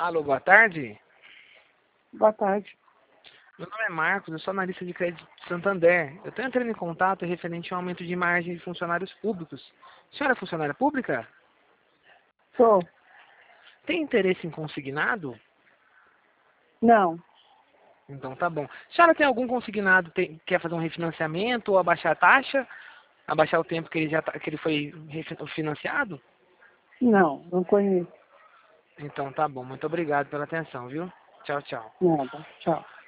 Alô, boa tarde. Boa tarde. Meu nome é Marcos, eu sou analista de crédito de Santander. Eu estou entrando em contato referente ao aumento de margem de funcionários públicos. A senhora é funcionária pública? Sou. Tem interesse em consignado? Não. Então tá bom. A senhora tem algum consignado, quer fazer um refinanciamento ou abaixar a taxa? Abaixar o tempo que que ele foi refinanciado? Não, não conheço Então tá bom. Muito obrigado pela atenção, viu? Tchau, tchau. nada. Tchau.